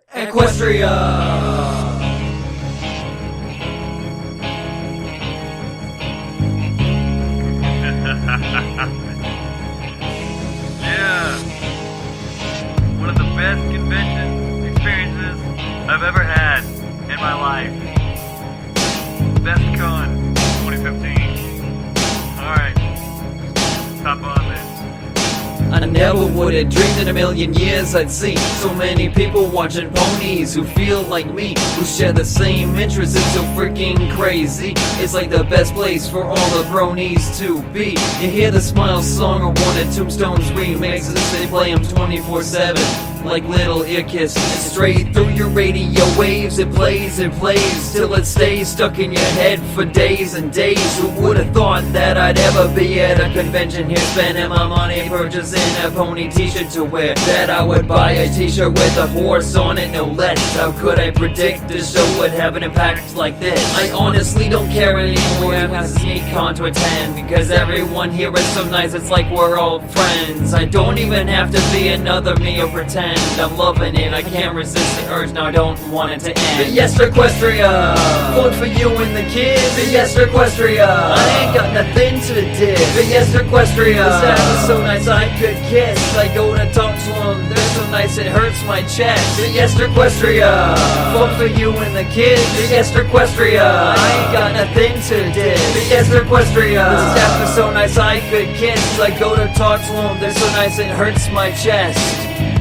Equestria! Yeah, one of the best convention experiences I've ever had in my life. BestCon 2015. Alright, hop on this. I never would have dreamed in a million years I'd see so many people watching ponies who feel like me, who share the same interests. It's so freaking crazy. It's like the best place for all the bronies to be. You hear the Smile song or one of Tombstone's remixes. They play them 24/7 like little ear kisses. Straight through your radio waves, it plays till it stays stuck in your head for days and days. Who would have thought that I'd ever be at a convention here, spending my money purchasing a pony t-shirt to wear? That I would buy a t-shirt with a horse on it, no less. How could I predict this show would have an impact like this? I honestly don't care anymore. I have to sneak con to attend because everyone here is so nice, it's like we're all friends. I don't even have to be another me or pretend. I'm loving it, I can't resist the urge, now I don't want it to end. But yes, Equestria, fun for you and the kids. But yes, Equestria, I ain't got nothing to diss. But yes, Equestria, the staff is so nice I could kiss. I go to talk to them, they're so nice it hurts my chest. But yes, Equestria, fun for you and the kids. But yes, Equestria, I ain't got nothing to diss. But yes, Equestria, the staff is so nice I could kiss. I go to talk to them, they're so nice it hurts my chest.